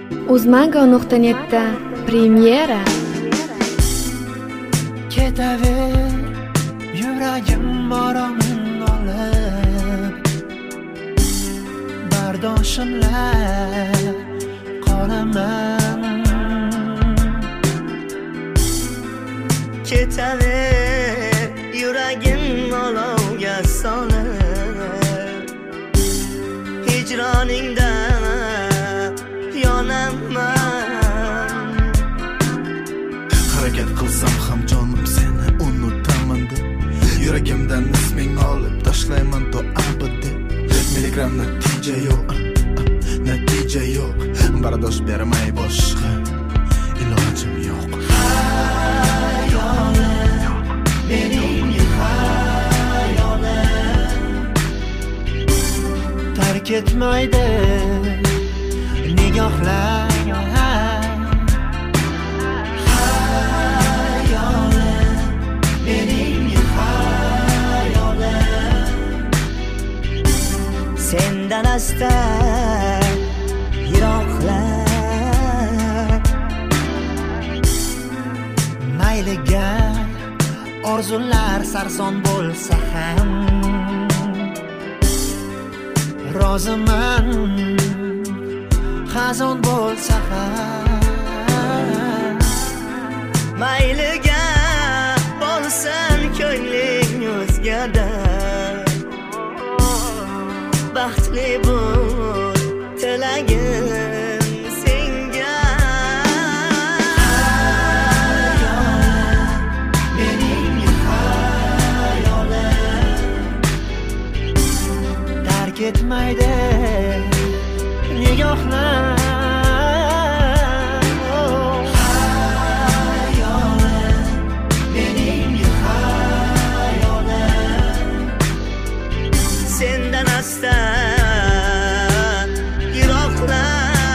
Uzmango.net'da premyera. Ketaver yuragim boramin olib, bardoshimlar qolaman. Ketaver yuragim olovga solib, hijroningda yonaman. Harakat qilsam ham jonim seni unutaman deb, yuragimdan isming olib tashlayman to abadi. Milligram natija yo'q, natija yo'q, bardosh bermay boshqa ilojim yo'q. Hayolim, mening hayolim, tark etmaydi nigohlar. Hayolim, mening hayolim, Sendan asta yiroqlar. mayliga orzular sarson bo'lsa ham, roziman xazon bo'lsa ham. Mayliga bo'lsin ko'ngling o'zgada, baxtli bo'l tilagim senga. Hayolim, mening hayolim, tark etmaydi nigohlar. Hayolim, mening hayolim, Sendan asta yiroqlar.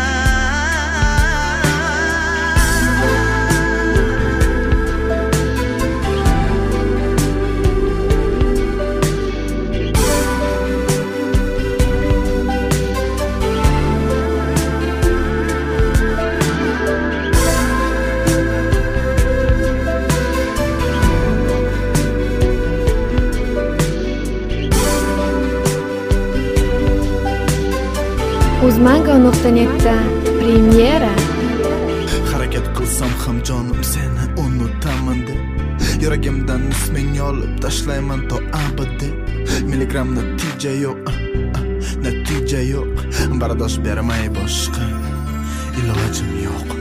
Uzmango.net'da premyera. Harakat qilsam ham jonim seni unutaman deb, yuragimdan isming olib tashlayman to abadi. Milligram natija yo'q, natija yo'q, bardosh bermay boshqa ilojim yo'q.